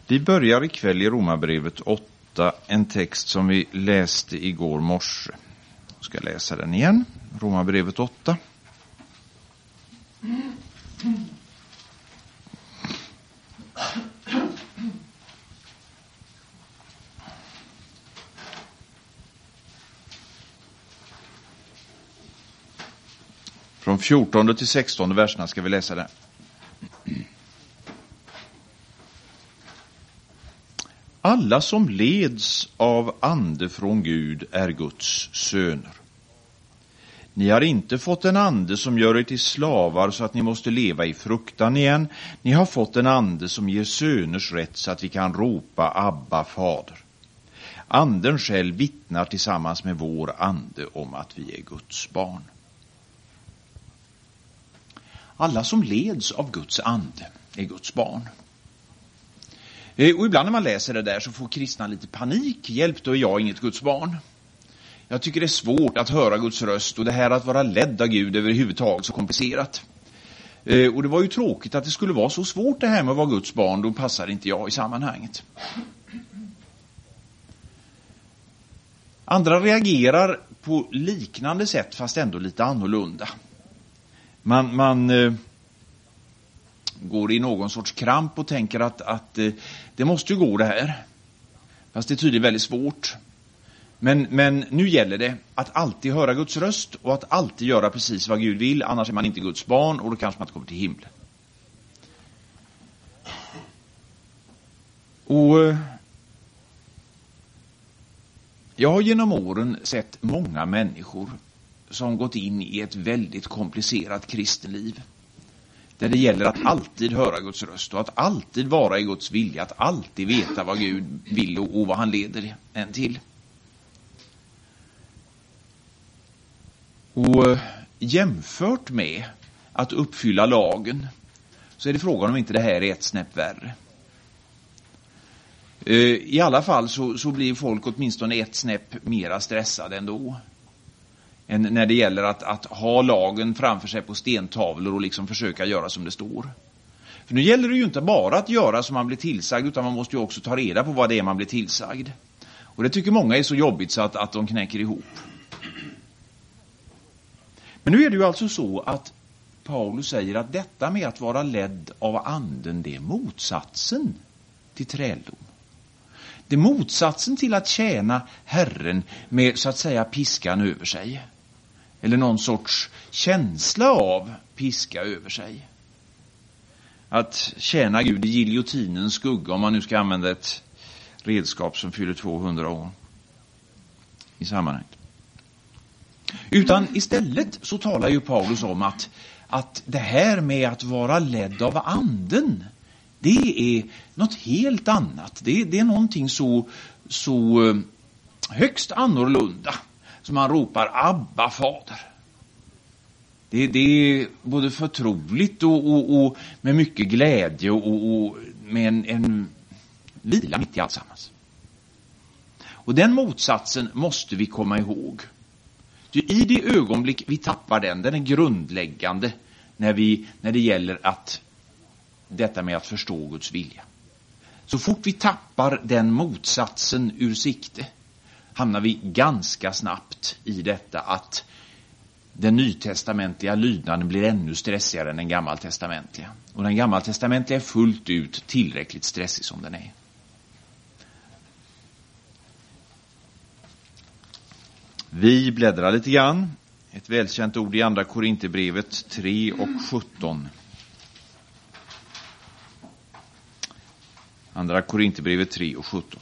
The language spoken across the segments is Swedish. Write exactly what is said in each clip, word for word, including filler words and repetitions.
Vi börjar ikväll i Romarbrevet åtta, en text som vi läste igår morse. Jag ska läsa den igen. Romarbrevet åtta. Från fjortonde till sextonde verserna ska vi läsa det. Alla som leds av ande från Gud är Guds söner. Ni har inte fått en ande som gör er till slavar så att ni måste leva i fruktan igen. Ni har fått en ande som ger söners rätt så att vi kan ropa Abba, fader. Anden själv vittnar tillsammans med vår ande om att vi är Guds barn. Alla som leds av Guds ande är Guds barn. Och ibland när man läser det där så får kristna lite panik. Hjälp, då är jag inget Guds barn. Jag tycker det är svårt att höra Guds röst, och det här att vara ledd av Gud överhuvudtaget så komplicerat. Och det var ju tråkigt att det skulle vara så svårt det här med att vara Guds barn. Då passar inte jag i sammanhanget. Andra reagerar på liknande sätt fast ändå lite annorlunda. Man... man går i någon sorts kramp och tänker att, att det måste ju gå det här. Fast det är tydligen väldigt svårt. Men, men nu gäller det att alltid höra Guds röst och att alltid göra precis vad Gud vill. Annars är man inte Guds barn och då kanske man inte kommer till himlen. Och jag har genom åren sett många människor som gått in i ett väldigt komplicerat kristenliv. Där det gäller att alltid höra Guds röst och att alltid vara i Guds vilja, att alltid veta vad Gud vill och, och vad han leder en till. Och jämfört med att uppfylla lagen så är det frågan om inte det här är ett snäpp värre. I alla fall så, så blir folk åtminstone ett snäpp mera stressade ändå. Än när det gäller att, att ha lagen framför sig på stentavlor och liksom försöka göra som det står. För nu gäller det ju inte bara att göra som man blir tillsagd, utan man måste ju också ta reda på vad det är man blir tillsagd. Och det tycker många är så jobbigt så att, att de knäcker ihop. Men nu är det ju alltså så att Paulus säger att detta med att vara ledd av anden, det är motsatsen till träldom. Det är motsatsen till att tjäna Herren med så att säga piskan över sig. Eller någon sorts känsla av piska över sig. Att tjäna Gud i giljotinens skugga, om man nu ska använda ett redskap som fyller tvåhundra år i sammanhanget. Utan istället så talar ju Paulus om att, att det här med att vara ledd av anden, det är något helt annat. Det, det är någonting så, så högst annorlunda som man ropar Abba, fader. Det, det är både förtroligt och, och, och med mycket glädje och, och med en, en vila mitt i alltsammans. Och den motsatsen måste vi komma ihåg. I det ögonblick vi tappar den, den är grundläggande när, vi, när det gäller att detta med att förstå Guds vilja. Så fort vi tappar den motsatsen ur sikte hamnar vi ganska snabbt i detta att den nytestamentliga lydnaden blir ännu stressigare än den gammaltestamentliga. Och den gammaltestamentliga är fullt ut tillräckligt stressig som den är. Vi bläddrar lite grann. Ett välkänt ord i andra Korinthierbrevet tre och sjutton. Andra Korinthierbrevet tre och sjutton.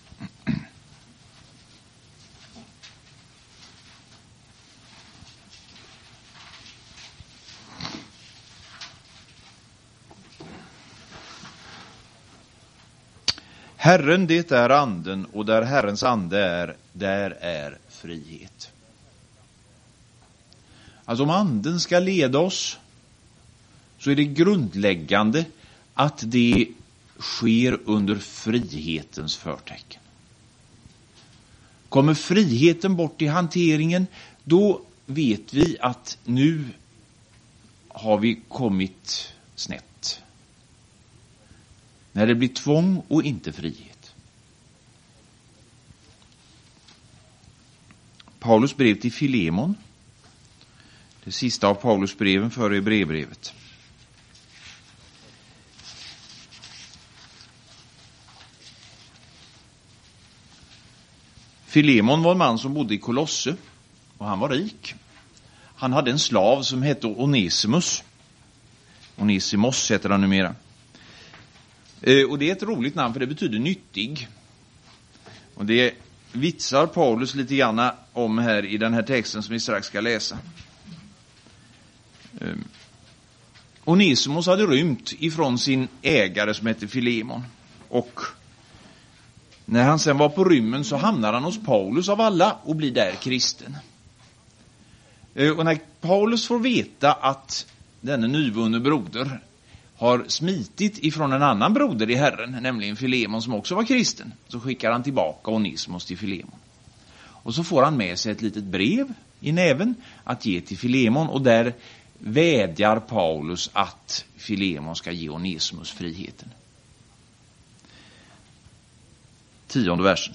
Herren, det är anden, och där Herrens ande är, där är frihet. Alltså om anden ska leda oss så är det grundläggande att det sker under frihetens förtecken. Kommer friheten bort i hanteringen, då vet vi att nu har vi kommit snett. När det blir tvång och inte frihet. Paulus brev till Filemon. Det sista av Paulus breven före Hebreerbrevet. Filemon var en man som bodde i Kolosse och han var rik. Han hade en slav som hette Onesimus. Onesimos heter han numera. Eh, och det är ett roligt namn för det betyder nyttig. Och det vitsar Paulus lite grann om här i den här texten som vi strax ska läsa. Eh, Onesimus hade rymt ifrån sin ägare som hette Filemon. Och när han sen var på rymmen så hamnar han hos Paulus av alla och blir där kristen. Och när Paulus får veta att denne nyvunne broder har smitit ifrån en annan broder i Herren, nämligen Filemon som också var kristen, så skickar han tillbaka Onesimus till Filemon. Och så får han med sig ett litet brev i näven att ge till Filemon, och där vädjar Paulus att Filemon ska ge Onesimus friheten. Tionde versen.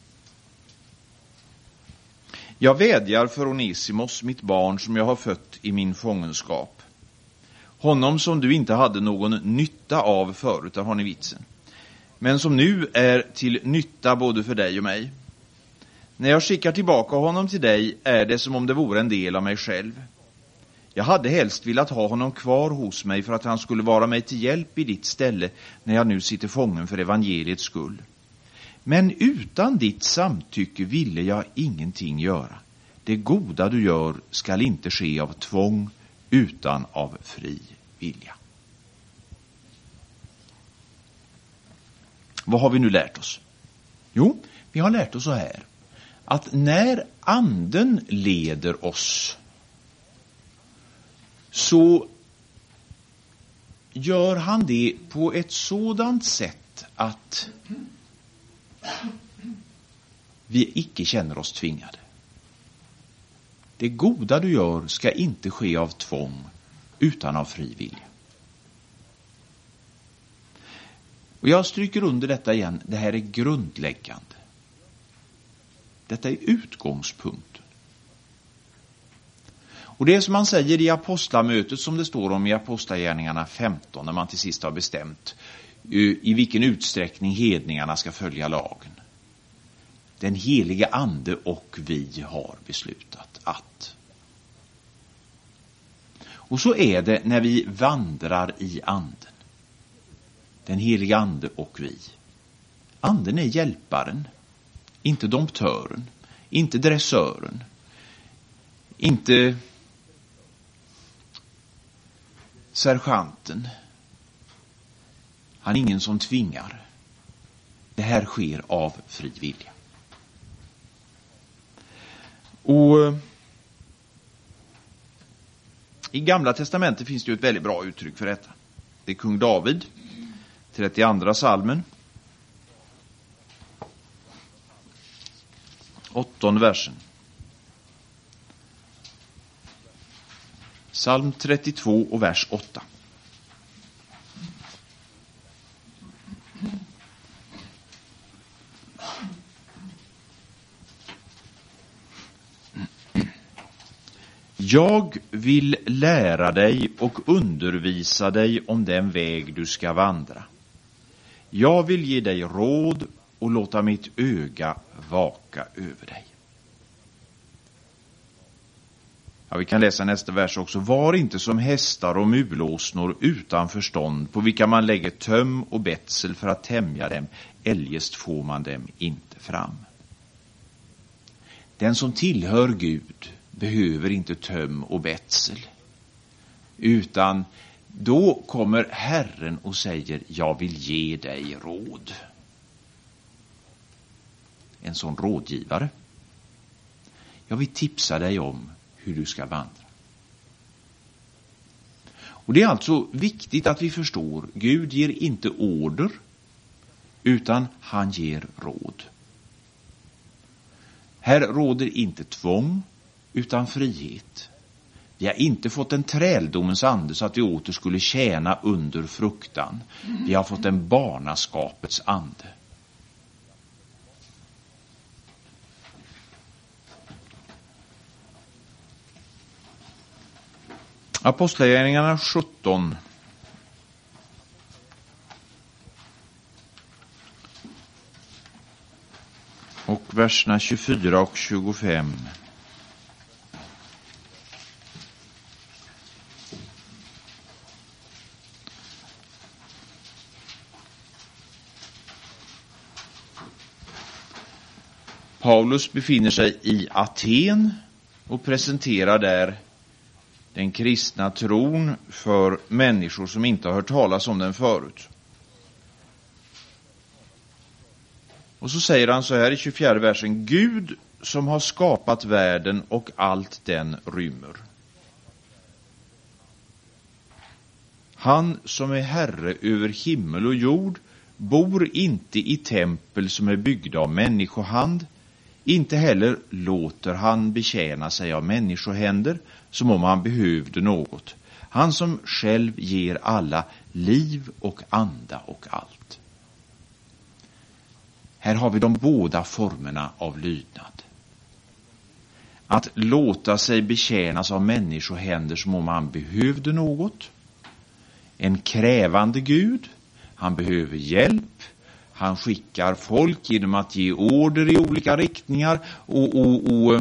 Jag vädjar för Onesimus, mitt barn som jag har fött i min fångenskap. Honom som du inte hade någon nytta av förut, där har ni vitsen. Men som nu är till nytta både för dig och mig. När jag skickar tillbaka honom till dig är det som om det vore en del av mig själv. Jag hade helst velat ha honom kvar hos mig för att han skulle vara mig till hjälp i ditt ställe när jag nu sitter fången för evangeliets skull. Men utan ditt samtycke ville jag ingenting göra. Det goda du gör skall inte ske av tvång utan av fri vilja. Vad har vi nu lärt oss? Jo, vi har lärt oss så här. Att när anden leder oss så gör han det på ett sådant sätt att vi icke känner oss tvingade. Det goda du gör ska inte ske av tvång utan av fri vilja. Och jag stryker under detta igen. Det här är grundläggande. Detta är utgångspunkten. Och det är som man säger i apostlamötet, som det står om i Apostlagärningarna femton, när man till sist har bestämt i vilken utsträckning hedningarna ska följa lagen. Den helige ande och vi har beslutat att. Och så är det när vi vandrar i anden. Den helige ande och vi. Anden är hjälparen, inte domptören, inte dressören, inte sergeanten. Han är ingen som tvingar. Det här sker av fri vilja. Och i Gamla testamentet finns det ju ett väldigt bra uttryck för detta. Det är kung David, trettioandra salmen, åttonde versen. Psalm trettiotvå och vers åtta. Jag vill lära dig och undervisa dig om den väg du ska vandra. Jag vill ge dig råd och låta mitt öga vaka över dig. Ja, vi kan läsa nästa vers också. Var inte som hästar och mulåsnor utan förstånd, på vilka man lägger töm och betsel för att tämja dem, eljest får man dem inte fram. Den som tillhör Gud behöver inte töm och betsel, utan då kommer Herren och säger, jag vill ge dig råd. En sån rådgivare. Jag vill tipsa dig om hur du ska vandra. Och det är alltså viktigt att vi förstår, Gud ger inte order, utan han ger råd. Här råder inte tvång, utan frihet. Vi har inte fått en träldomens ande så att vi åter skulle tjäna under fruktan. Vi har fått en barnaskapets ande. Apostlagärningarna sjutton. Och verserna tjugofyra och tjugofem. Paulus befinner sig i Aten och presenterar där den kristna tron för människor som inte har hört talas om den förut. Och så säger han så här i tjugofjärde versen: Gud som har skapat världen och allt den rymmer. Han som är herre över himmel och jord bor inte i tempel som är byggda av människohand. Inte heller låter han betjäna sig av människohänder som om han behövde något. Han som själv ger alla liv och anda och allt. Här har vi de båda formerna av lydnad. Att låta sig betjänas av människohänder som om han behövde något. En krävande Gud. Han behöver hjälp. Han skickar folk genom att ge order i olika riktningar och, och, och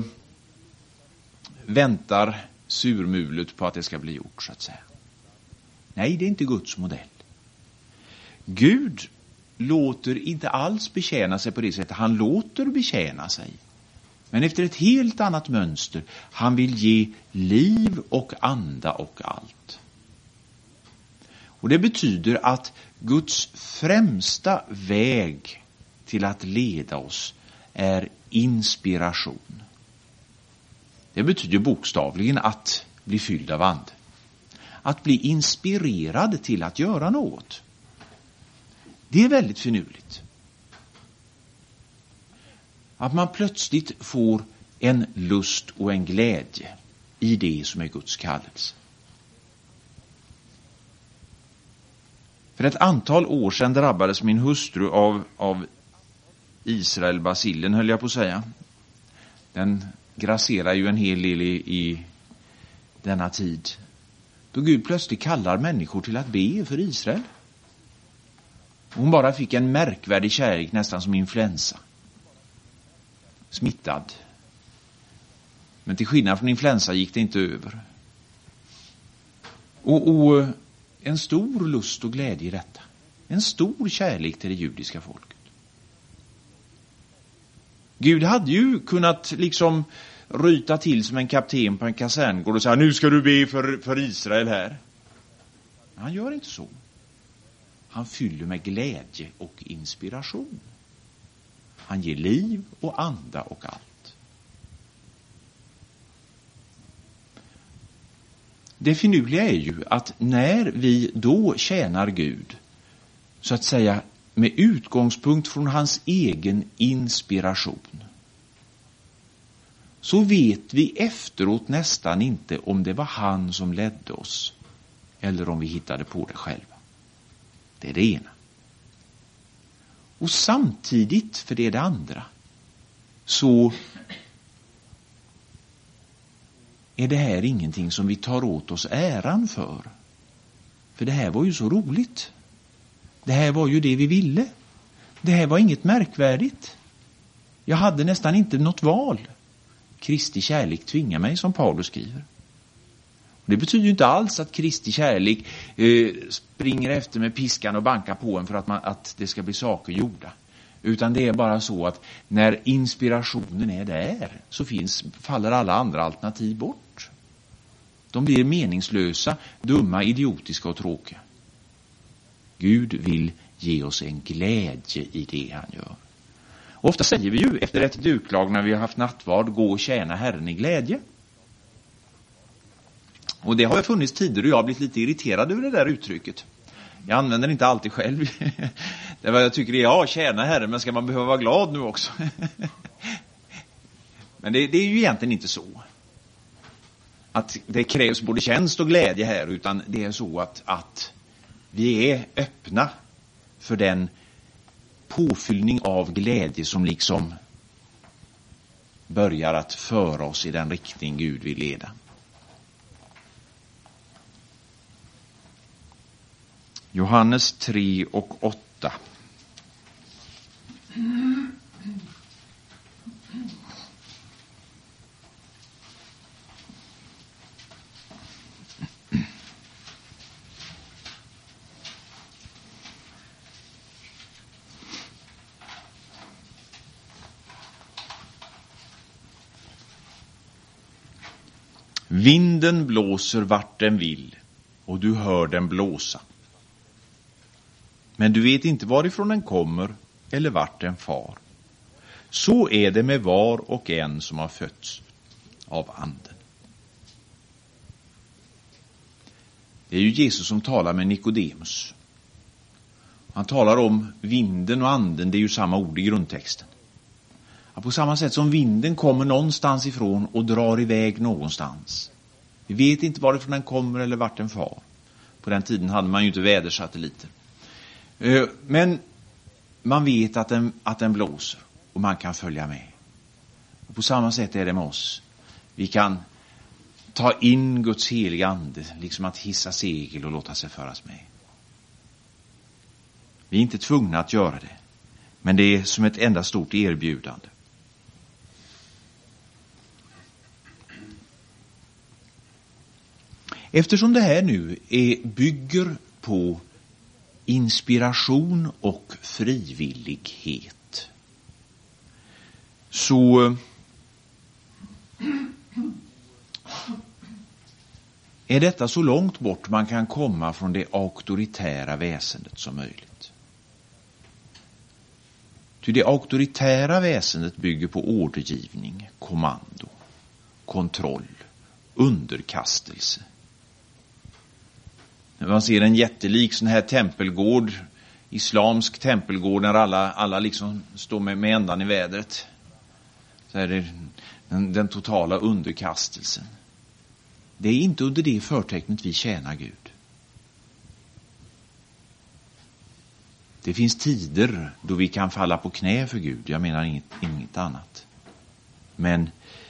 väntar surmulet på att det ska bli gjort, så att säga. Nej, det är inte Guds modell. Gud låter inte alls betjäna sig på det sättet. Han låter betjäna sig. Men efter ett helt annat mönster. Han vill ge liv och anda och allt. Och det betyder att Guds främsta väg till att leda oss är inspiration. Det betyder bokstavligen att bli fylld av ande. Att bli inspirerad till att göra något. Det är väldigt finurligt. Att man plötsligt får en lust och en glädje i det som är Guds kallelse. För ett antal år sedan drabbades min hustru av, av Israel-basillen, höll jag på att säga. Den grasserar ju en hel del i, i denna tid. Då Gud plötsligt kallar människor till att be för Israel. Hon bara fick en märkvärdig kärlek, nästan som influensa. Smittad. Men till skillnad från influensa gick det inte över. Och, och en stor lust och glädje i detta. En stor kärlek till det judiska folket. Gud hade ju kunnat liksom ryta till som en kapten på en kaserngård och säga: nu ska du be för, för Israel här. Men han gör inte så. Han fyller med glädje och inspiration. Han ger liv och anda och allt. Det finurliga är ju att när vi då tjänar Gud, så att säga med utgångspunkt från hans egen inspiration, så vet vi efteråt nästan inte om det var han som ledde oss eller om vi hittade på det själva. Det är det ena. Och samtidigt, för det är det andra, så är det här ingenting som vi tar åt oss äran för. För det här var ju så roligt. Det här var ju det vi ville. Det här var inget märkvärdigt. Jag hade nästan inte något val. Kristi kärlek tvingar mig, som Paulus skriver. Det betyder ju inte alls att Kristi kärlek eh, springer efter med piskan och bankar på en för att, man, att det ska bli saker gjorda. Utan det är bara så att när inspirationen är där så finns, faller alla andra alternativ bort. De blir meningslösa, dumma, idiotiska och tråkiga. Gud vill ge oss en glädje i det han gör. Ofta säger vi ju efter ett duklag när vi har haft nattvard: gå och tjäna Herren i glädje. Och det har ju funnits tider och jag har blivit lite irriterad över det där uttrycket. Jag använder det inte alltid själv. Det var jag tycker det är, ja, tjäna Herren, men ska man behöva vara glad nu också? Men det, det är ju egentligen inte så. att det krävs både tjänst och glädje här, utan det är så att, att vi är öppna för den påfyllning av glädje som liksom börjar att föra oss i den riktning Gud vill leda. Johannes tre och åtta. Vinden blåser vart den vill och du hör den blåsa. Men du vet inte varifrån den kommer eller vart den far. Så är det med var och en som har fötts av anden. Det är ju Jesus som talar med Nikodemus. Han talar om vinden och anden, det är ju samma ord i grundtexten. På samma sätt som vinden kommer någonstans ifrån och drar iväg någonstans. Vi vet inte varifrån den kommer eller vart den far. På den tiden hade man ju inte vädersatelliter. Men man vet att den, att den blåser och man kan följa med. Och på samma sätt är det med oss. Vi kan ta in Guds heliga ande, liksom att hissa segel och låta sig föras med. Vi är inte tvungna att göra det, men det är som ett enda stort erbjudande. Eftersom det här nu är, bygger på inspiration och frivillighet, så är detta så långt bort man kan komma från det auktoritära väsendet som möjligt. Ty det auktoritära väsendet bygger på ordergivning, kommando, kontroll, underkastelse. När man ser en jättelik sån här tempelgård, islamsk tempelgård, där alla, alla liksom står med, med ändan i vädret, så är det den, den totala underkastelsen. Det är inte under det förtecknet vi tjänar Gud. Det finns tider då vi kan falla på knä för Gud. Jag menar inget, inget annat. Men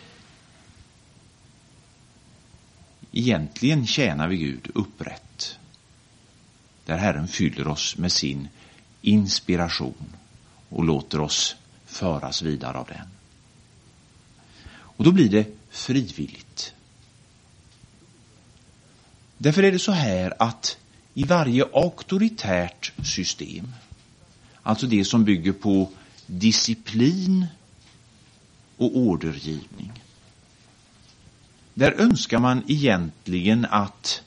egentligen tjänar vi Gud upprätt. Där Herren fyller oss med sin inspiration och låter oss föras vidare av den. Och då blir det frivilligt. Därför är det så här att i varje auktoritärt system, alltså det som bygger på disciplin och ordergivning, där önskar man egentligen att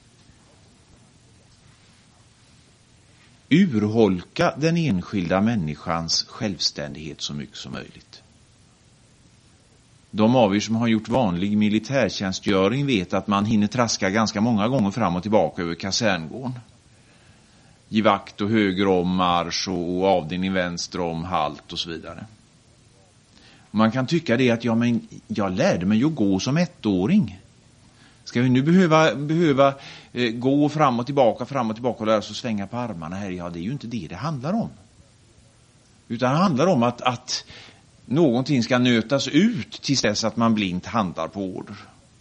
urholka den enskilda människans självständighet så mycket som möjligt. De av er som har gjort vanlig militärtjänstgöring vet att man hinner traska ganska många gånger fram och tillbaka över kaserngården. Ge vakt och höger om marsch och avdelning vänster om halt och så vidare. Och man kan tycka det att ja, men jag lärde mig ju gå som ettåring. Ska vi nu behöva, behöva eh, gå fram och tillbaka, fram och tillbaka och lära oss att svänga på armarna här? Ja, det är ju inte det det handlar om. Utan det handlar om att, att någonting ska nötas ut tills dess att man blint handlar på order.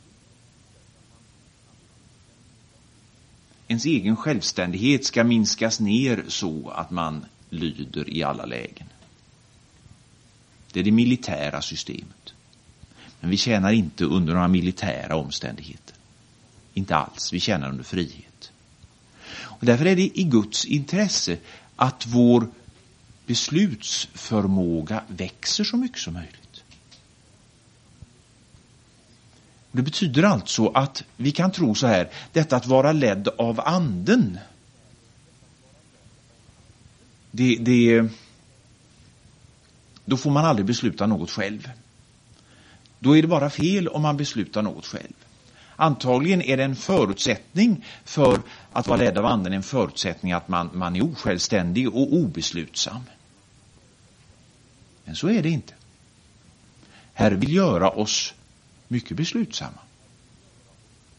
Ens egen självständighet ska minskas ner så att man lyder i alla lägen. Det är det militära systemet. Men vi tjänar inte under några militära omständigheter. Inte alls, vi tjänar under frihet. Och därför är det i Guds intresse att vår beslutsförmåga växer så mycket som möjligt. Det betyder alltså att vi kan tro så här, detta att vara ledd av anden, det, det, då får man aldrig besluta något själv. Då är det bara fel om man beslutar något själv. Antagligen är det en förutsättning för att vara ledd av anden, en förutsättning att man, man är osjälvständig och obeslutsam. Men så är det inte. Herre vill göra oss mycket beslutsamma.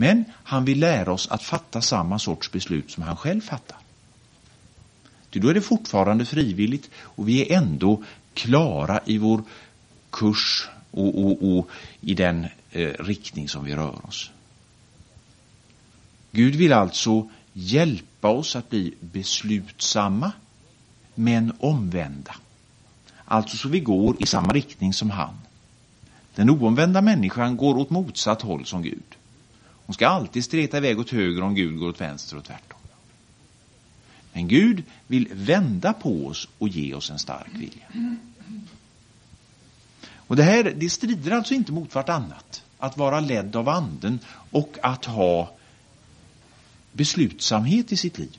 Men han vill lära oss att fatta samma sorts beslut som han själv fattar. Ty då är det fortfarande frivilligt och vi är ändå klara i vår kurs och, och, och i den eh, riktning som vi rör oss. Gud vill alltså hjälpa oss att bli beslutsamma men omvända. Alltså så vi går i samma riktning som han. Den oomvända människan går åt motsatt håll som Gud. Hon ska alltid streta iväg åt höger om Gud går åt vänster och tvärtom. Men Gud vill vända på oss och ge oss en stark vilja. Och det här, det strider alltså inte mot vartannat. Att vara ledd av anden och att ha beslutsamhet i sitt liv.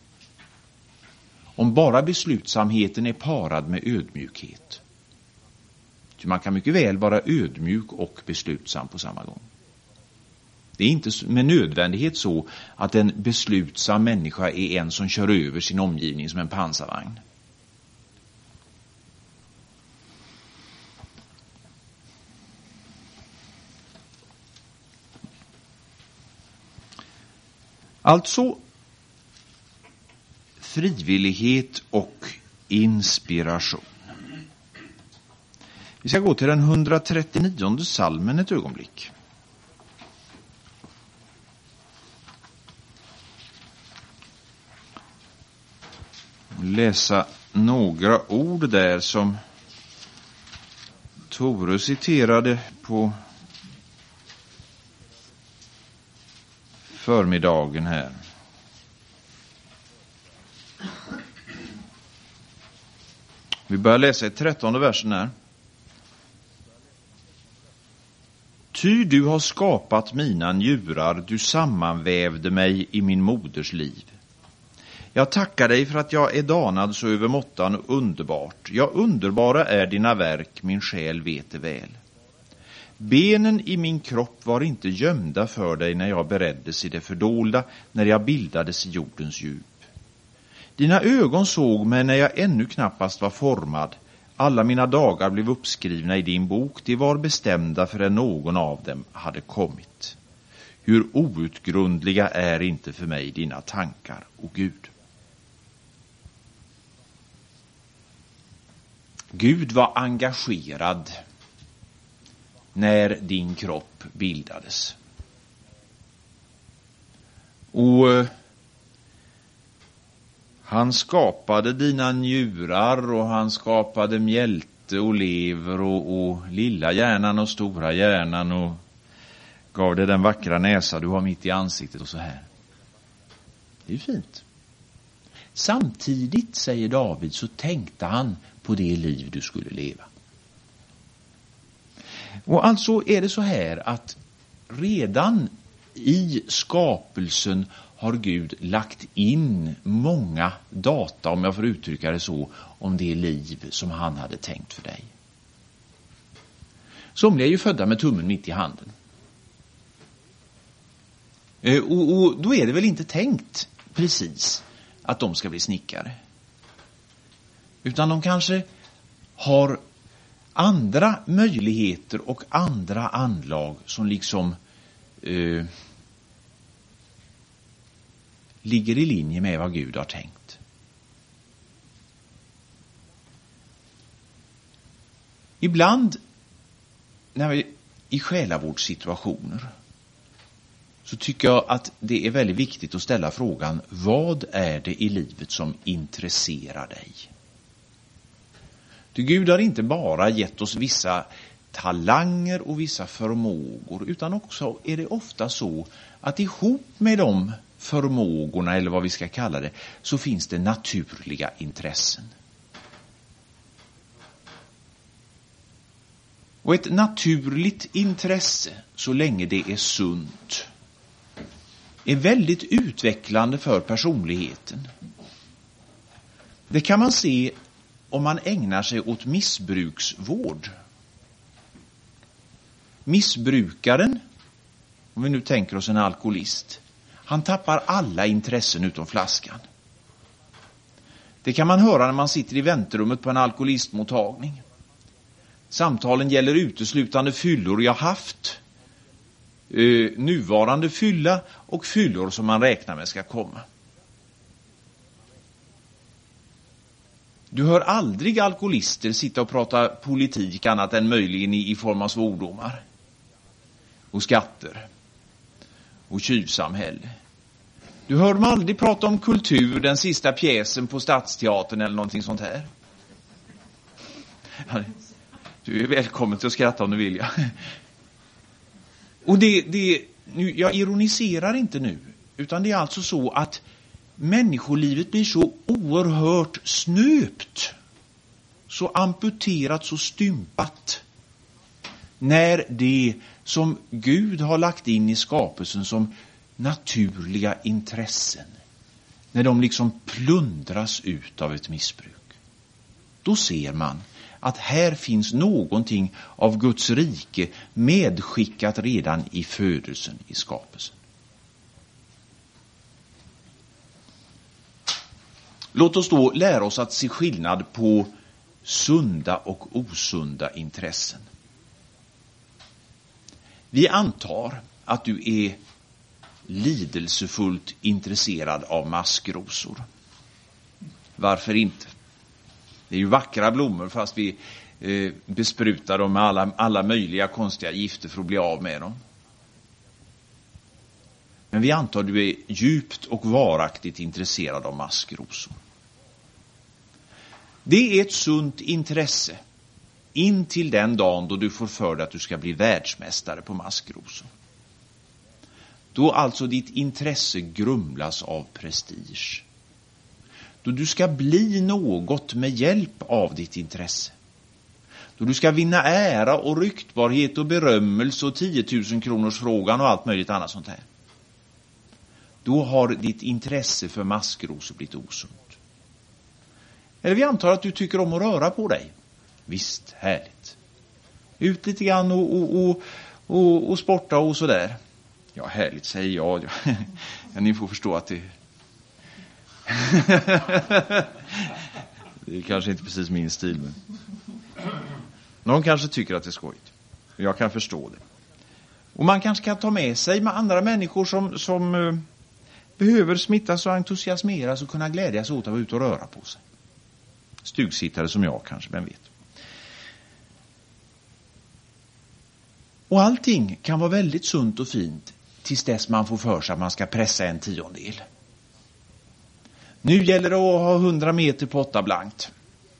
Om bara beslutsamheten är parad med ödmjukhet. Så man kan mycket väl vara ödmjuk och beslutsam på samma gång. Det är inte med nödvändighet så att en beslutsam människa är en som kör över sin omgivning som en pansarvagn. Alltså frivillighet och inspiration. Vi ska gå till den hundratrettionionde psalmen ett ögonblick. Läsa några ord där som Tore citerade på förmiddagen här. Vi börjar läsa i trettonde versen här. Ty du har skapat mina njurar, du sammanvävde mig i min moders liv. Jag tackar dig för att jag är danad så övermåttan och underbart. Ja, underbara är dina verk, min själ vet det väl. Benen i min kropp var inte gömda för dig när jag bereddes i det fördolda, när jag bildades i jordens djup. Dina ögon såg mig när jag ännu knappast var formad. Alla mina dagar blev uppskrivna i din bok, de var bestämda förrän någon av dem hade kommit. Hur outgrundliga är inte för mig dina tankar, o Gud. Gud var engagerad när din kropp bildades. Och han skapade dina njurar och han skapade mjälte och lever och, och lilla hjärnan och stora hjärnan och gav dig den vackra näsa du har mitt i ansiktet och så här. Det är ju fint. Samtidigt, säger David, så tänkte han på det liv du skulle leva. Och alltså är det så här att redan i skapelsen har Gud lagt in många data, om jag får uttrycka det så, om det liv som han hade tänkt för dig. Somliga är ju födda med tummen mitt i handen. Och, och då är det väl inte tänkt precis att de ska bli snickare. Utan de kanske har andra möjligheter och andra anlag som liksom eh, ligger i linje med vad Gud har tänkt. Ibland när vi i själavårdssituationer så tycker jag att det är väldigt viktigt att ställa frågan: vad är det i livet som intresserar dig? Ty Gud har inte bara gett oss vissa talanger och vissa förmågor, utan också är det ofta så att ihop med de förmågorna, eller vad vi ska kalla det, så finns det naturliga intressen. Och ett naturligt intresse, så länge det är sunt, är väldigt utvecklande för personligheten. Det kan man se om man ägnar sig åt missbruksvård. Missbrukaren, om vi nu tänker oss en alkoholist, han tappar alla intressen utom flaskan. Det kan man höra när man sitter i väntrummet på en alkoholistmottagning. Samtalen gäller uteslutande fyllor jag haft. eh, nuvarande fylla och fyllor som man räknar med ska komma. Du hör aldrig alkoholister sitta och prata politik annat än möjligen i, i form av svordomar och skatter och tjuvsamhälle. Du hör dem aldrig prata om kultur, den sista pjäsen på Stadsteatern eller någonting sånt här. Du är välkommen till att skratta om du vill. Ja. Och det, det, nu, jag ironiserar inte nu, utan det är alltså så att människolivet blir så oerhört snöpt, så amputerat, så stympat, när det som Gud har lagt in i skapelsen som naturliga intressen, när de liksom plundras ut av ett missbruk. Då ser man att här finns någonting av Guds rike medskickat redan i födelsen, i skapelsen. Låt oss då lära oss att se skillnad på sunda och osunda intressen. Vi antar att du är lidelsefullt intresserad av maskrosor. Varför inte? Det är ju vackra blommor fast vi eh, besprutar dem med alla, alla möjliga konstiga gifter för att bli av med dem. Men vi antar att du är djupt och varaktigt intresserad av maskrosor. Det är ett sunt intresse in till den dagen då du får för dig att du ska bli världsmästare på maskrosor. Då alltså ditt intresse grumlas av prestige. Då du ska bli något med hjälp av ditt intresse. Då du ska vinna ära och ryktbarhet och berömmelse och tiotusen kronors frågan och allt möjligt annat sånt här. Då har ditt intresse för maskrosor blivit osunt. Eller vi antar att du tycker om att röra på dig. Visst, härligt. Ut lite grann och, och, och, och, och sporta och sådär. Ja, härligt säger jag. Ja, ni får förstå att det... det är kanske inte precis min stil, men... någon kanske tycker att det är skojigt. Jag kan förstå det. Och man kanske kan ta med sig med andra människor som, som uh, behöver smittas och entusiasmeras och kunna glädjas åt att vara ute och röra på sig. Stugsittare som jag kanske, vem vet. Och allting kan vara väldigt sunt och fint tills dess man får för sig att man ska pressa en tiondel. Nu gäller det att ha hundra meter på åtta blankt.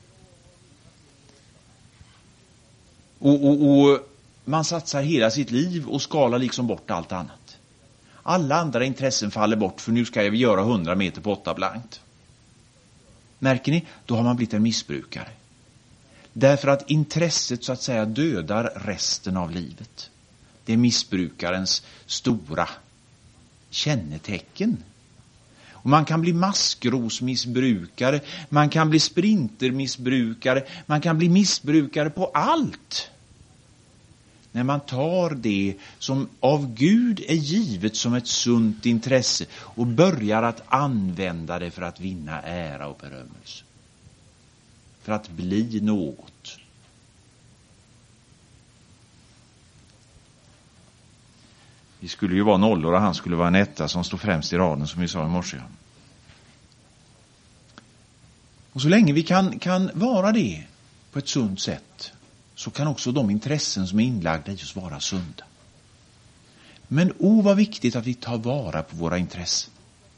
Och, och, och man satsar hela sitt liv och skalar liksom bort allt annat. Alla andra intressen faller bort för nu ska jag göra hundra meter på åtta blankt. Märker ni? Då har man blivit en missbrukare. Därför att intresset så att säga dödar resten av livet. Det är missbrukarens stora kännetecken. Och man kan bli maskrosmissbrukare, man kan bli sprintermissbrukare, man kan bli missbrukare på allt. När man tar det som av Gud är givet som ett sunt intresse och börjar att använda det för att vinna ära och berömmelse. För att bli något. Vi skulle ju vara nollor och han skulle vara en etta som står främst i raden som vi sa i morse. Och så länge vi kan, kan vara det på ett sunt sätt så kan också de intressen som är inlagda i oss vara sunda. Men o vad viktigt att vi tar vara på våra intressen.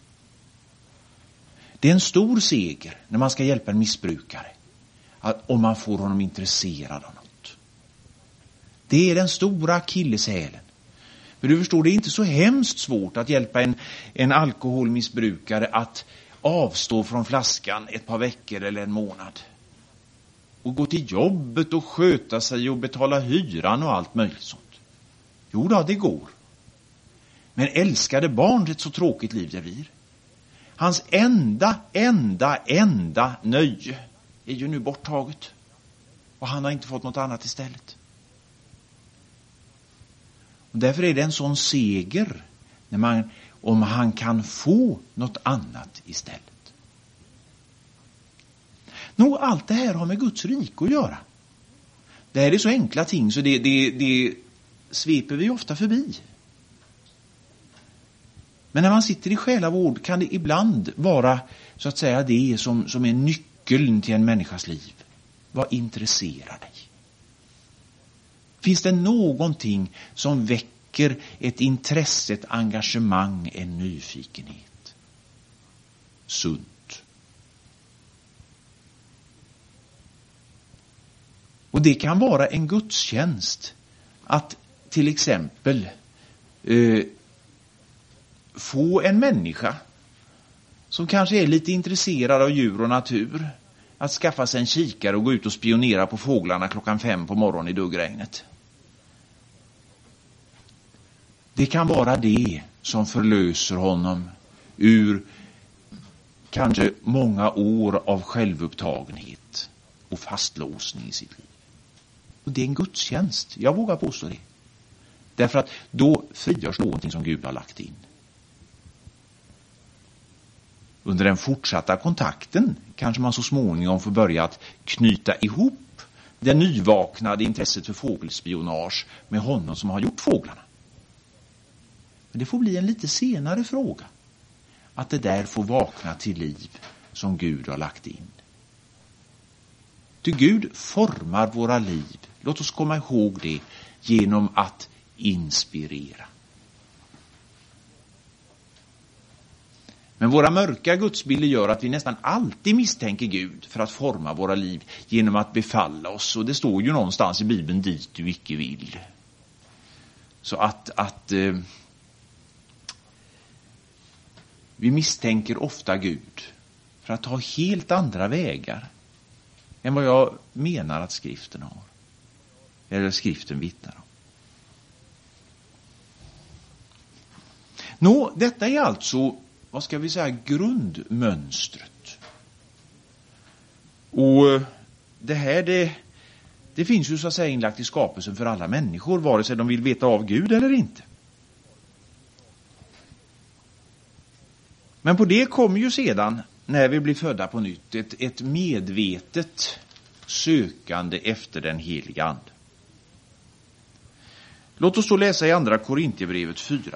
Det är en stor seger när man ska hjälpa en missbrukare. Att, om man får honom intresserad av något. Det är den stora akilleshälen. Men du förstår, det är inte så hemskt svårt att hjälpa en, en alkoholmissbrukare att avstå från flaskan ett par veckor eller en månad. Och gå till jobbet och sköta sig och betala hyran och allt möjligt sånt. Jo då, det går. Men älskade barn, det är ett så tråkigt liv det blir. Hans enda, enda, enda nöje är ju nu borttaget. Och han har inte fått något annat istället. Och därför är det en sån seger när man, om han kan få något annat istället. Nå, allt det här har med Guds rike att göra. Det här är så enkla ting så det, det, det sveper vi ofta förbi. Men när man sitter i själavård kan det ibland vara så att säga det som, som är nyckeln till en människas liv. Vad intresserar dig? Finns det någonting som väcker ett intresse, ett engagemang, en nyfikenhet? Sunt. Och det kan vara en gudstjänst att till exempel eh, få en människa som kanske är lite intresserad av djur och natur att skaffa sig en kikare och gå ut och spionera på fåglarna klockan fem på morgonen i duggregnet. Det kan vara det som förlöser honom ur kanske många år av självupptagenhet och fastlåsning i sitt liv. Och det är en gudstjänst, jag vågar påstå det. Därför att då frigörs någonting som Gud har lagt in. Under den fortsatta kontakten kanske man så småningom får börja att knyta ihop det nyvaknade intresset för fågelspionage med honom som har gjort fåglarna. Men det får bli en lite senare fråga. Att det där får vakna till liv som Gud har lagt in. Ty Gud formar våra liv, låt oss komma ihåg det, genom att inspirera. Men våra mörka gudsbilder gör att vi nästan alltid misstänker Gud för att forma våra liv genom att befalla oss. Och det står ju någonstans i Bibeln, dit du icke vill. Så att, att eh, vi misstänker ofta Gud för att ta helt andra vägar än vad jag menar att skriften har. Eller skriften vittnar om. Nå, detta är alltså, vad ska vi säga, grundmönstret. Och det här, det, det finns ju så att säga inlagt i skapelsen för alla människor, vare sig de vill veta av Gud eller inte. Men på det kommer ju sedan, när vi blir födda på nytt, ett, ett medvetet sökande efter den heliga ande. Låt oss då läsa i andra Korintierbrevet fyra.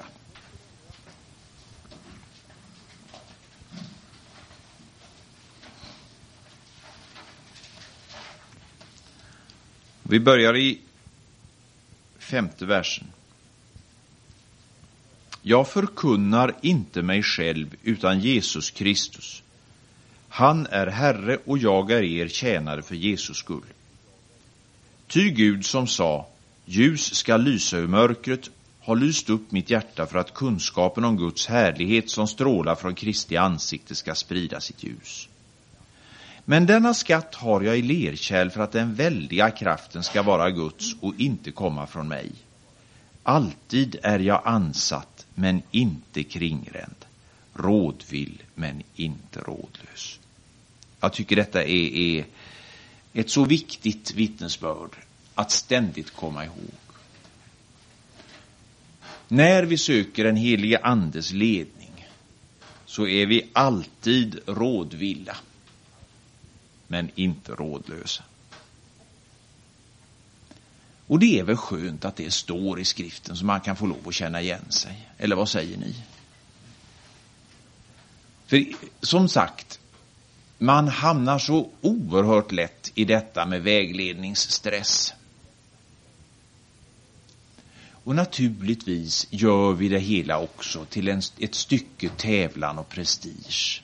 Vi börjar i femte versen. Jag förkunnar inte mig själv utan Jesus Kristus. Han är Herre och jag är er tjänare för Jesus skull. Ty Gud som sa, ljus ska lysa ur mörkret, har lyst upp mitt hjärta för att kunskapen om Guds härlighet som strålar från Kristi ansikte ska sprida sitt ljus. Men denna skatt har jag i lerkärl för att den väldiga kraften ska vara Guds och inte komma från mig. Alltid är jag ansatt men inte kringränd, rådvill men inte rådlös. Jag tycker detta är, är ett så viktigt vittnesbörd att ständigt komma ihåg. När vi söker en helig andes ledning så är vi alltid rådvilla men inte rådlösa. Och det är väl skönt att det står i skriften så man kan få lov att känna igen sig. Eller vad säger ni? För som sagt, man hamnar så oerhört lätt i detta med vägledningsstress. Och naturligtvis gör vi det hela också till en, ett stycke tävlan och prestige.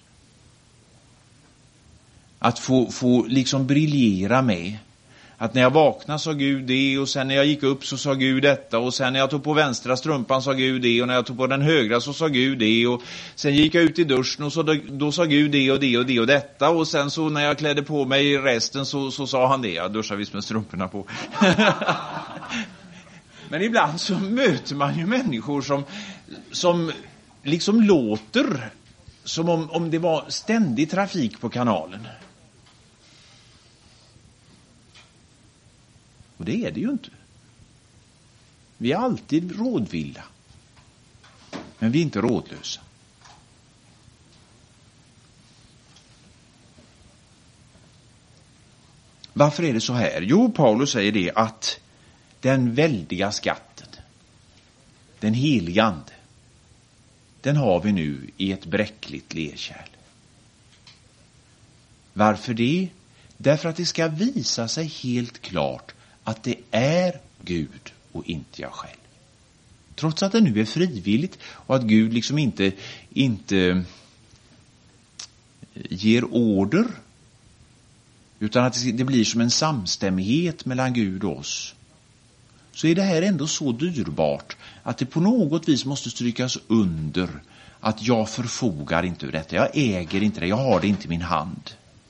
Att få, få liksom briljera med. Att när jag vaknade sa Gud det, och sen när jag gick upp så sa Gud detta, och sen när jag tog på vänstra strumpan sa Gud det, och när jag tog på den högra så sa Gud det, och sen gick jag ut i duschen och så då, då sa Gud det och det och det och detta, och sen så när jag klädde på mig resten så, så sa han det. Jag duschade visst med strumporna på. Men ibland så möter man ju människor som, som liksom låter som om, om det var ständig trafik på kanalen. Och det är det ju inte. Vi är alltid rådvilla. Men vi är inte rådlösa. Varför är det så här? Jo, Paulus säger det att den väldiga skatten, den heliga ande, den har vi nu i ett bräckligt lerkärl. Varför det? Därför att det ska visa sig helt klart att det är Gud och inte jag själv. Trots att det nu är frivilligt och att Gud liksom inte, inte ger order, utan att det blir som en samstämmighet mellan Gud och oss, så är det här ändå så dyrbart att det på något vis måste strykas under att jag förfogar inte över detta. Jag äger inte det. Jag har det inte i min hand.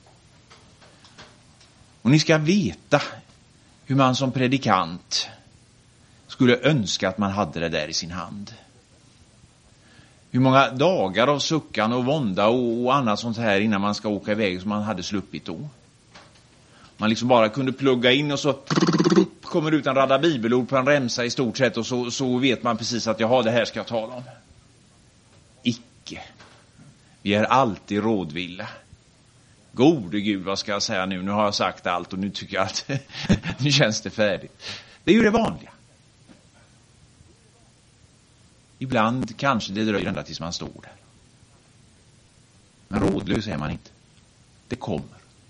Och ni ska veta hur man som predikant skulle önska att man hade det där i sin hand. Hur många dagar av suckan och vånda och annat sånt här innan man ska åka iväg som man hade sluppit då. Man liksom bara kunde plugga in och så kommer ut en radda bibelord på en remsa i stort sett, och så, så vet man precis att jaha, det här ska jag tala om. Icke. Vi är alltid rådvilla. Gode Gud, vad ska jag säga nu? Nu har jag sagt allt och nu tycker jag att nu känns det färdigt. Det är ju det vanliga. Ibland kanske det dröjer ända tills man står där. Men rådlös är man inte. Det kommer.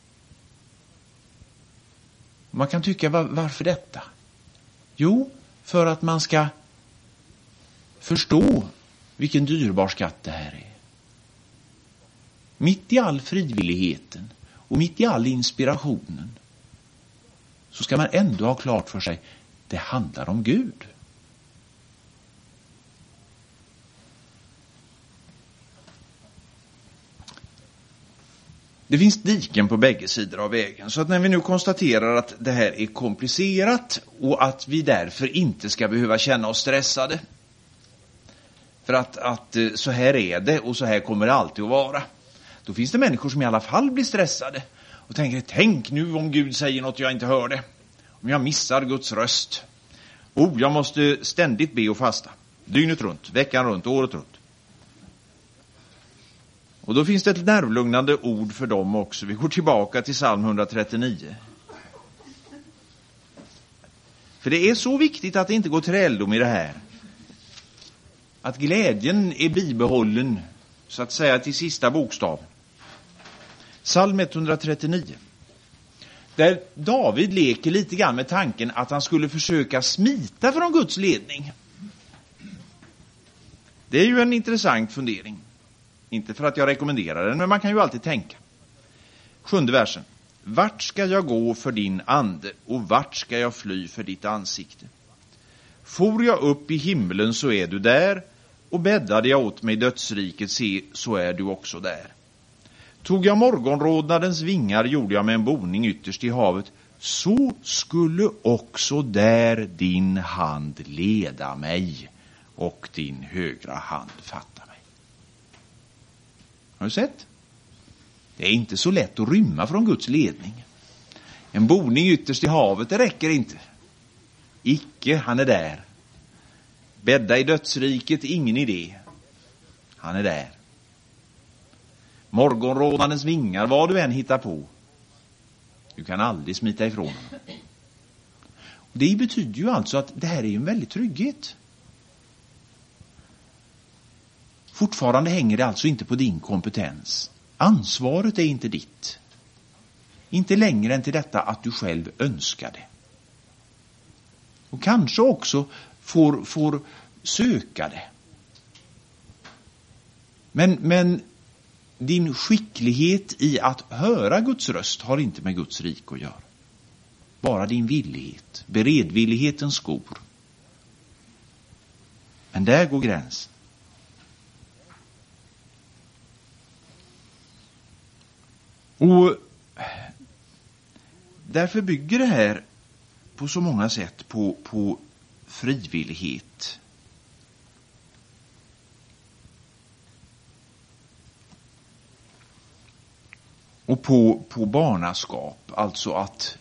Man kan tycka, var, varför detta? Jo, för att man ska förstå vilken dyrbar skatt det här är. Mitt i all frivilligheten och mitt i all inspirationen så ska man ändå ha klart för sig, det handlar om Gud. Det finns diken på bägge sidor av vägen, så att när vi nu konstaterar att det här är komplicerat och att vi därför inte ska behöva känna oss stressade, för att, att så här är det och så här kommer det alltid att vara, då finns det människor som i alla fall blir stressade och tänker, tänk nu om Gud säger något jag inte hörde, om jag missar Guds röst. Oh, jag måste ständigt be och fasta, dygnet runt, veckan runt, året runt. Och då finns det ett nervlugnande ord för dem också. Vi går tillbaka till psalm etthundratrettionio. För det är så viktigt att det inte går träldom i det här. Att glädjen är bibehållen, så att säga, till sista bokstaven. Psalm etthundratrettionio. Där David leker lite grann med tanken att han skulle försöka smita från Guds ledning. Det är ju en intressant fundering. Inte för att jag rekommenderar den, men man kan ju alltid tänka. Sjunde versen. Vart ska jag gå för din ande och vart ska jag fly för ditt ansikte? For jag upp i himlen så är du där, och bäddade jag åt mig dödsriket, se så är du också där. Tog jag morgonrodnadens vingar, gjorde jag med en boning ytterst i havet, så skulle också där din hand leda mig och din högra hand fatta mig. Har du sett? Det är inte så lätt att rymma från Guds ledning. En boning ytterst i havet, det räcker inte. Icke, han är där. Bädda i dödsriket, ingen idé. Han är där. Morgonrådnadens vingar, vad du än hittar på. Du kan aldrig smita ifrån honom. Det betyder ju alltså att det här är en väldigt trygghet. Fortfarande hänger det alltså inte på din kompetens. Ansvaret är inte ditt. Inte längre än till detta att du själv önskar det. Och kanske också får, får söka det. Men, men din skicklighet i att höra Guds röst har inte med Guds rik att göra. Bara din villighet, beredvillighetens skor. Men där går gränsen. Och därför bygger det här på så många sätt på, på frivillighet. Och på, på barnaskap, alltså att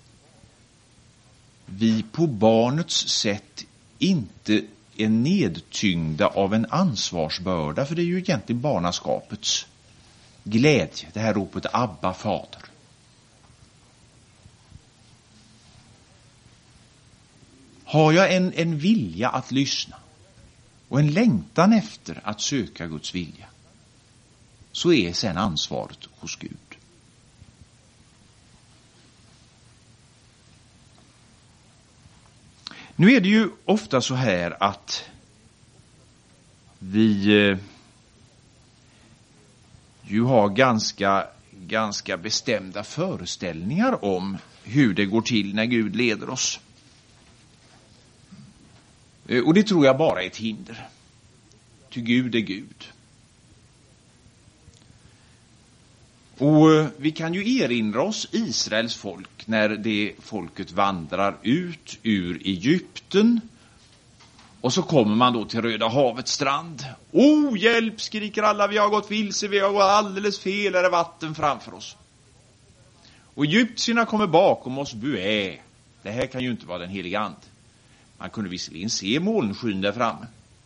vi på barnets sätt inte är nedtyngda av en ansvarsbörda, för det är ju egentligen barnaskapets glädje, det här ropet Abba fader. Har jag en, en vilja att lyssna och en längtan efter att söka Guds vilja, så är sen ansvaret hos Gud. Nu är det ju ofta så här att vi eh, ju har ganska, ganska bestämda föreställningar om hur det går till när Gud leder oss. Eh, och det tror jag bara är ett hinder. Ty Gud är Gud. Och eh, vi kan ju erinra oss Israels folk när det folket vandrar ut ur Egypten. Och så kommer man då till Röda havets strand. O, hjälp, skriker alla, vi har gått vilse, vi har gått alldeles fel, är det vatten framför oss. Och egyptierna kommer bakom oss, buä. Det här kan ju inte vara den heliga ande. Man kunde visserligen se molnskyn där framme.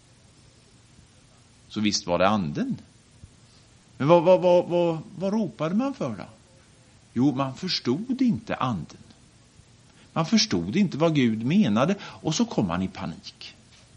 Så visst var det anden. Men vad, vad, vad, vad, vad ropade man för då? Jo, man förstod inte anden. Man förstod inte vad Gud menade, och så kom man i panik.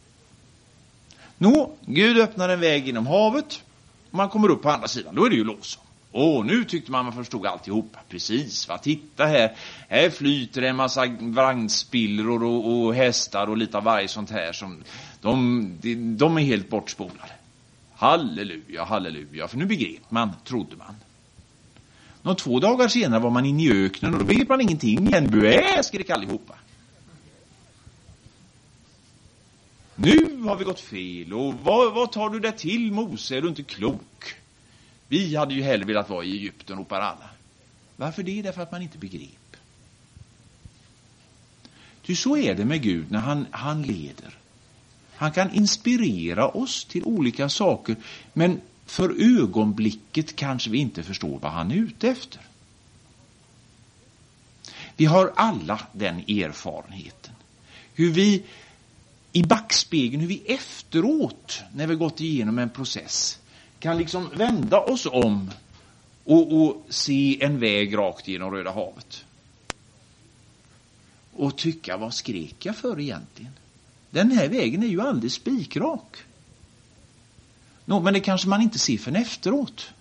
Nå, Gud öppnar en väg genom havet och man kommer upp på andra sidan. Då är det ju lås. Åh, nu tyckte man man förstod alltihop. Precis, va? Titta här. Här flyter en massa vagnspillror och, och hästar och lite av varje sånt här. Som, de, de, de är helt bortspolade. Halleluja, halleluja. För nu begrep man, trodde man. Nå, två dagar senare var man inne i öknen och då begrep man ingenting igen. Buä, skrek allihopa. Nu har vi gått fel, och vad, vad tar du där till, Mose? Är du inte klok? Vi hade ju hellre velat vara i Egypten, ropar alla. Varför det? Därför att man inte begrep. Ty så är det med Gud när han, han leder. Han kan inspirera oss till olika saker, men för ögonblicket kanske vi inte förstår vad han är ute efter. Vi har alla den erfarenheten. Hur vi i backspegeln, hur vi efteråt, när vi gått igenom en process, kan liksom vända oss om och, och se en väg rakt genom Röda havet. Och tycka, vad skrek jag för egentligen? Den här vägen är ju alldeles spikrak. Nå, men det kanske man inte ser förrän efteråt.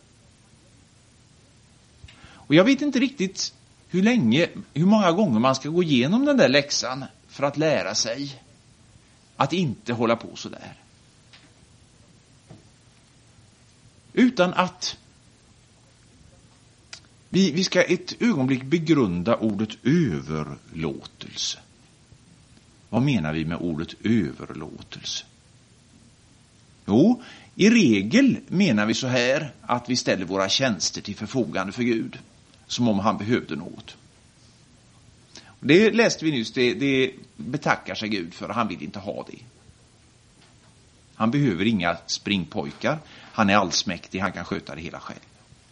Och jag vet inte riktigt hur länge, hur många gånger man ska gå igenom den där läxan för att lära sig att inte hålla på så där. Utan att vi, vi ska ett ögonblick begrunda ordet överlåtelse. Vad menar vi med ordet överlåtelse? Jo, i regel menar vi så här att vi ställer våra tjänster till förfogande för Gud, som om han behövde något. Det läste vi nyss, det, det betackar sig Gud för, han vill inte ha det. Han behöver inga springpojkar, han är allsmäktig, han kan sköta det hela själv.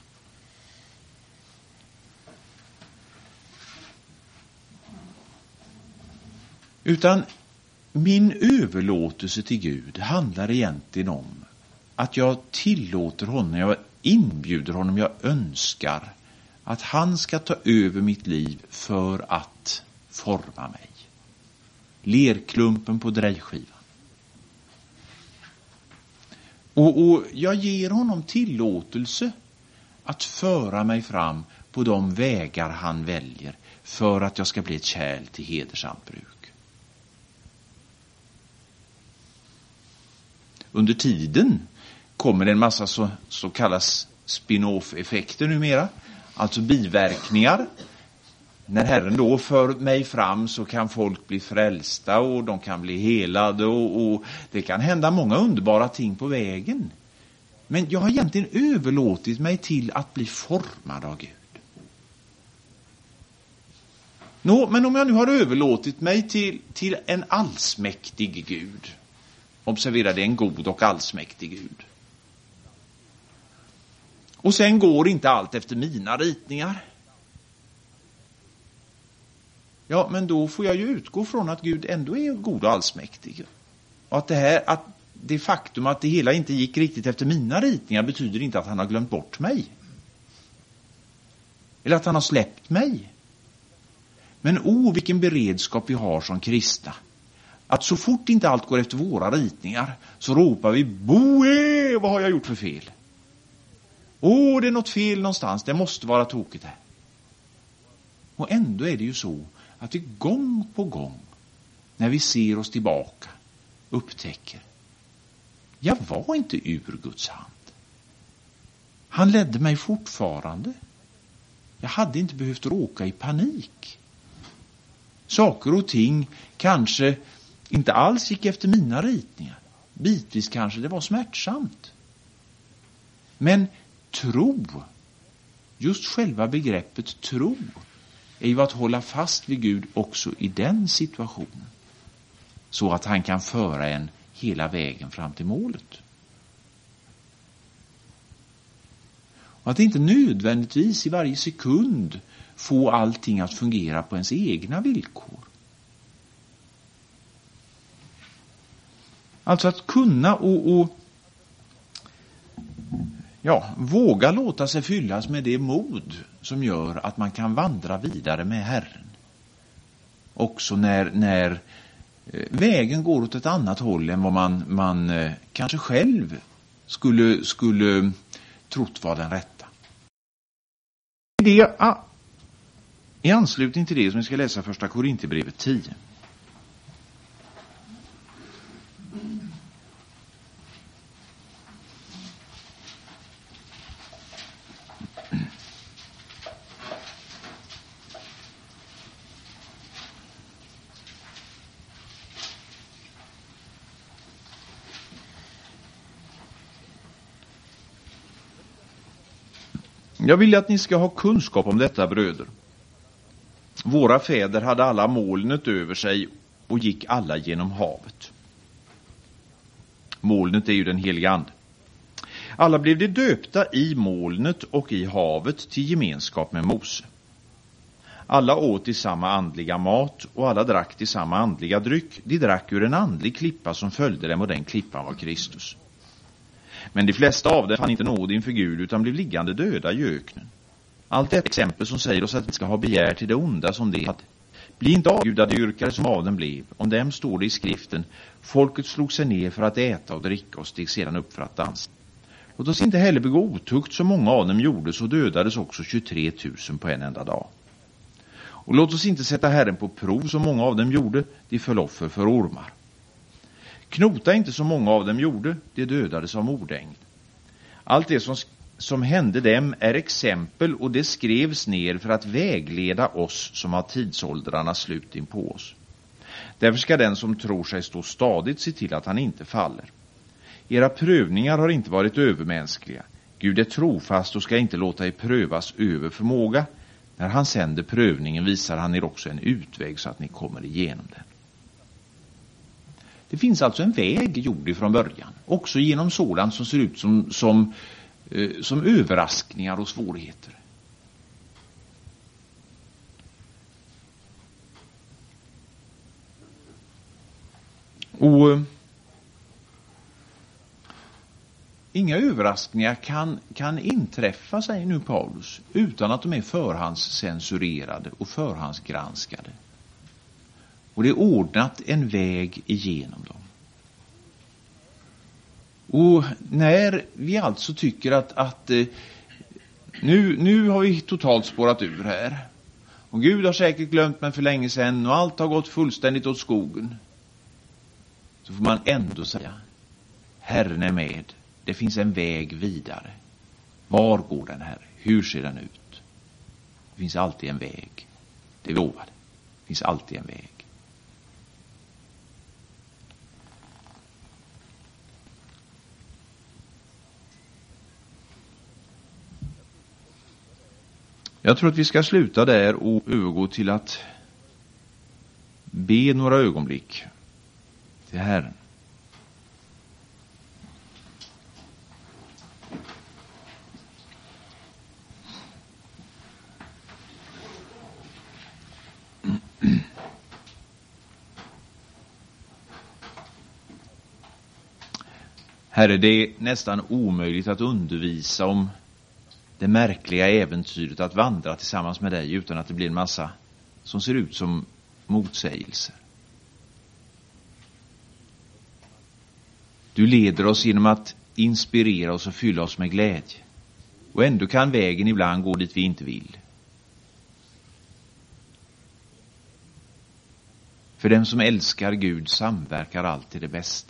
Utan min överlåtelse till Gud handlar egentligen om att jag tillåter honom, jag inbjuder honom, jag önskar att han ska ta över mitt liv för att forma mig. Lerklumpen på drejskivan. Och, och jag ger honom tillåtelse att föra mig fram på de vägar han väljer för att jag ska bli ett kärl till hedersamt bruk. Under tiden kommer det en massa så, så kallas spin-off-effekter numera. Alltså biverkningar. När Herren då för mig fram så kan folk bli frälsta och de kan bli helade och, och det kan hända många underbara ting på vägen. Men jag har egentligen överlåtit mig till att bli formad av Gud. Nå, men om jag nu har överlåtit mig till, till en allsmäktig Gud. Observera, det är en god och allsmäktig Gud. Och sen går inte allt efter mina ritningar. Ja, men då får jag ju utgå från att Gud ändå är god och allsmäktig. Och att det här, att det faktum att det hela inte gick riktigt efter mina ritningar betyder inte att han har glömt bort mig. Eller att han har släppt mig. Men oh, vilken beredskap vi har som kristna. Att så fort inte allt går efter våra ritningar så ropar vi: Boe, vad har jag gjort för fel? Åh, det är något fel någonstans, det måste vara tokigt här. Och ändå är det ju så att vi gång på gång, när vi ser oss tillbaka, upptäcker: jag var inte ur Guds hand. Han ledde mig fortfarande. Jag hade inte behövt råka i panik. Saker och ting kanske inte alls gick efter mina ritningar. Bitvis kanske det var smärtsamt. Men tro, just själva begreppet tro, är ju att hålla fast vid Gud också i den situationen. Så att han kan föra en hela vägen fram till målet. Och att inte nödvändigtvis i varje sekund få allting att fungera på ens egna villkor. Alltså att kunna och, och ja, våga låta sig fyllas med det mod som gör att man kan vandra vidare med Herren. Också när, när vägen går åt ett annat håll än vad man, man eh, kanske själv skulle, skulle trott var den rätta. Det, ah, i anslutning till det som vi ska läsa första Korinthierbrevet tio. Jag vill att ni ska ha kunskap om detta, bröder. Våra fäder hade alla molnet över sig och gick alla genom havet. Molnet är ju den heliga ande. Alla blev de döpta i molnet och i havet till gemenskap med Mose. Alla åt i samma andliga mat och alla drack till samma andliga dryck. De drack ur en andlig klippa som följde dem, och den klippan var Kristus. Men de flesta av dem fann inte nåd inför Gud utan blev liggande döda i öknen. Allt är ett exempel som säger oss att vi ska ha begär till det onda som det hade. Bli inte avgudadyrkare som av dem blev. Om dem står det i skriften: folket slog sig ner för att äta och dricka och steg sedan upp för att dansa. Låt oss inte heller begå otukt som många av dem gjorde, så dödades också tjugotre tusen på en enda dag. Och låt oss inte sätta Herren på prov som många av dem gjorde, de föll offer för ormar. Knota inte som många av dem gjorde, de dödades av mordängd. Allt det som, som hände dem är exempel, och det skrevs ner för att vägleda oss som har tidsåldrarnas slut in på oss. Därför ska den som tror sig stå stadigt se till att han inte faller. Era prövningar har inte varit övermänskliga. Gud är trofast och ska inte låta er prövas över förmåga. När han sänder prövningen visar han er också en utväg så att ni kommer igenom den. Det finns alltså en väg gjord ifrån början, också genom sådant som ser ut som, som, eh, som överraskningar och svårigheter. Och eh, inga överraskningar kan, kan inträffa, säger nu Paulus, utan att de är förhandscensurerade och förhandsgranskade. Och det är ordnat en väg igenom dem. Och när vi alltså tycker att, att nu, nu har vi totalt spårat ur här. Och Gud har säkert glömt mig för länge sedan och allt har gått fullständigt åt skogen. Så får man ändå säga: Herren är med. Det finns en väg vidare. Var går den här? Hur ser den ut? Det finns alltid en väg. Det lovar. Det finns alltid en väg. Jag tror att vi ska sluta där och övergå till att be några ögonblick till Herren. Herre, det är nästan omöjligt att undervisa om det märkliga äventyret att vandra tillsammans med dig utan att det blir en massa som ser ut som motsägelser. Du leder oss genom att inspirera oss och fylla oss med glädje. Och ändå kan vägen ibland gå dit vi inte vill. För dem som älskar Gud samverkar alltid det bästa.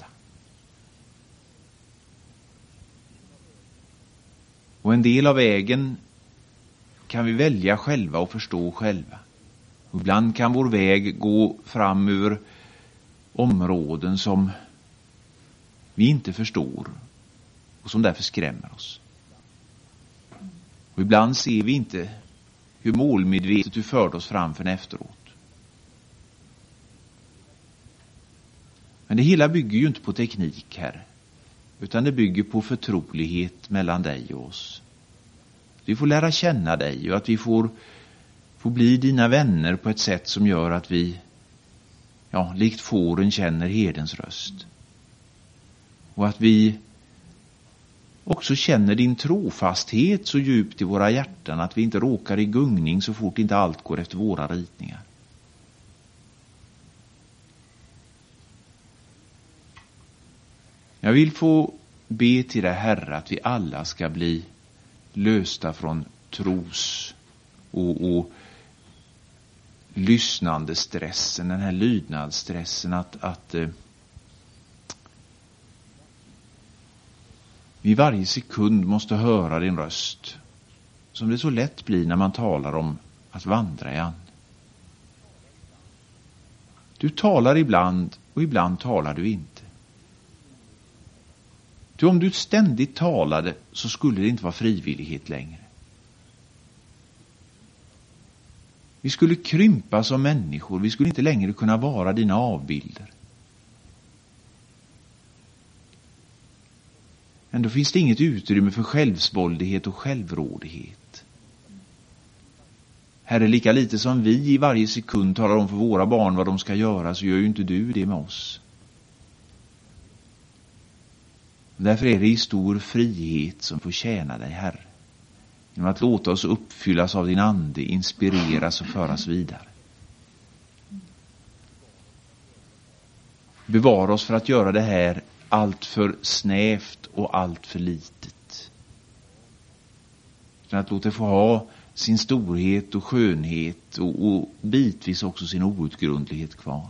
Och en del av vägen kan vi välja själva och förstå själva. Och ibland kan vår väg gå fram över områden som vi inte förstår och som därför skrämmer oss. Och ibland ser vi inte hur målmedvetet du förde oss fram för efteråt. Men det hela bygger ju inte på teknik här, utan det bygger på förtrolighet mellan dig och oss. Vi får lära känna dig och att vi får, får bli dina vänner på ett sätt som gör att vi, ja, likt fåren känner herdens röst. Och att vi också känner din trofasthet så djupt i våra hjärtan att vi inte råkar i gungning så fort inte allt går efter våra ritningar. Jag vill få be till dig, Herre, att vi alla ska bli lösta från tros och, och lyssnande stressen, den här lydnadsstressen, att, att eh, vi varje sekund måste höra din röst, som det så lätt blir när man talar om att vandra i anden. Du talar ibland och ibland talar du inte. Ty om du ständigt talade så skulle det inte vara frivillighet längre. Vi skulle krympa som människor. Vi skulle inte längre kunna vara dina avbilder. Ändå finns det inget utrymme för självsvåldighet och självrådighet. Herre, lika lite som vi i varje sekund talar om för våra barn vad de ska göra, så gör ju inte du det med oss. Därför är det i stor frihet som får tjäna dig, Herre. Genom att låta oss uppfyllas av din ande, inspireras och föras vidare. Bevara oss för att göra det här allt för snävt och allt för litet. Utan att låta det få ha sin storhet och skönhet och, och bitvis också sin outgrundlighet kvar.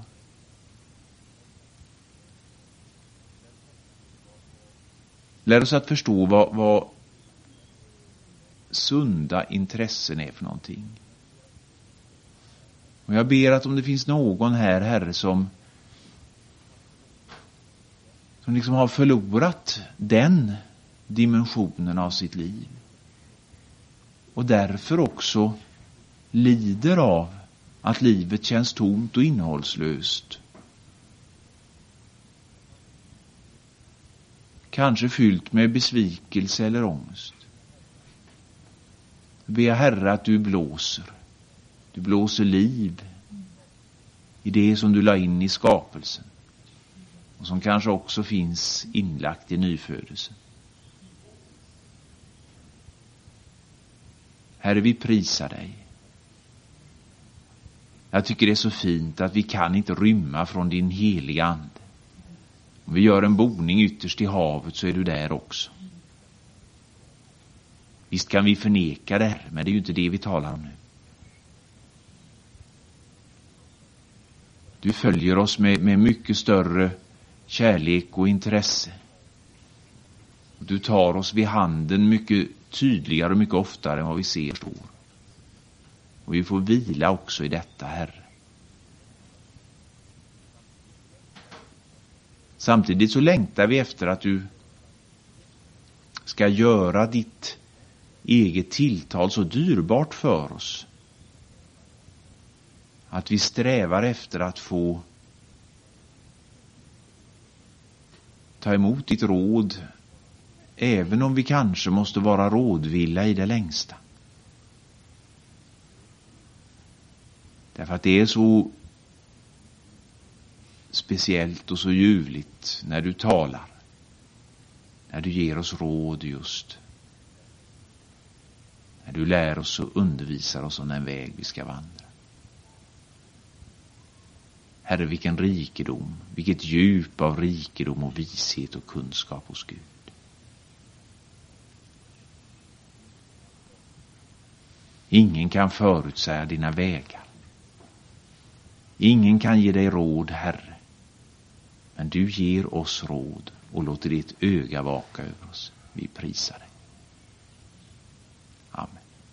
Lär oss att förstå vad, vad sunda intressen är för någonting. Och jag ber att om det finns någon här, Herre, som som liksom har förlorat den dimensionen av sitt liv och därför också lider av att livet känns tomt och innehållslöst. Kanske fyllt med besvikelse eller ångest. Be jag, Herre, att du blåser. Du blåser liv i det som du la in i skapelsen. Och som kanske också finns inlagt i nyfödelsen. Herre, vi prisar dig. Jag tycker det är så fint att vi kan inte rymma från din heliga ande. Om vi gör en boning ytterst i havet så är du där också. Visst kan vi förneka det här, men det är ju inte det vi talar om nu. Du följer oss med, med mycket större kärlek och intresse. Du tar oss vid handen mycket tydligare och mycket oftare än vad vi ser och står. Och vi får vila också i detta, Herre. Samtidigt så längtar vi efter att du ska göra ditt eget tilltal så dyrbart för oss. Att vi strävar efter att få ta emot ditt råd, även om vi kanske måste vara rådvilla i det längsta. Därför att det är så speciellt och så ljuvligt när du talar. När du ger oss råd just. När du lär oss och undervisar oss om den väg vi ska vandra. Herre, vilken rikedom, vilket djup av rikedom och vishet och kunskap hos Gud. Ingen kan förutsäga dina vägar. Ingen kan ge dig råd, Herre. Men du ger oss råd och låter ditt öga vaka över oss. Vi prisar dig.